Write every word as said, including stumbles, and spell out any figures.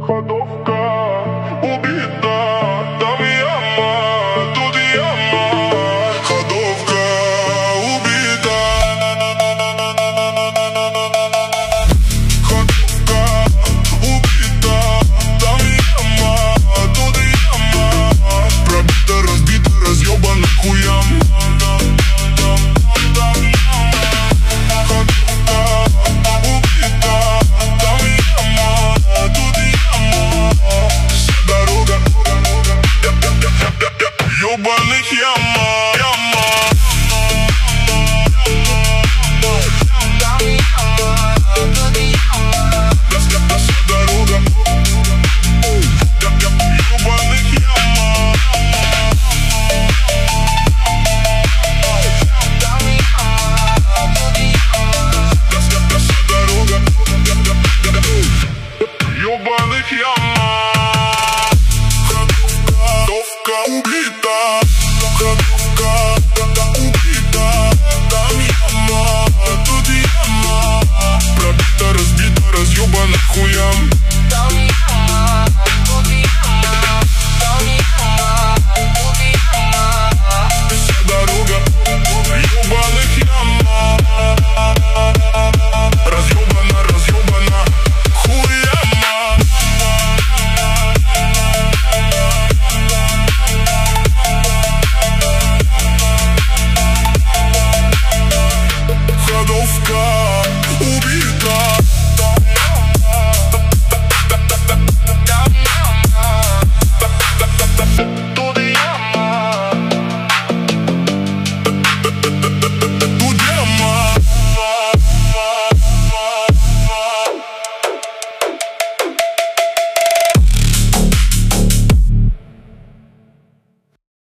Ходовка убита, там яма, тут яма. Ходовка убита. Ходовка убита, там яма, тут яма. Пробита, разбита, разъебана к хуям. Ёбаных яма, яма. Вся дорога. Ёбаных яма. Вся дорога. Ёбаных яма. Ходовка убита. Ходовка убита, там яма, тут яма. Пробита, разбита, разъебана к хуям.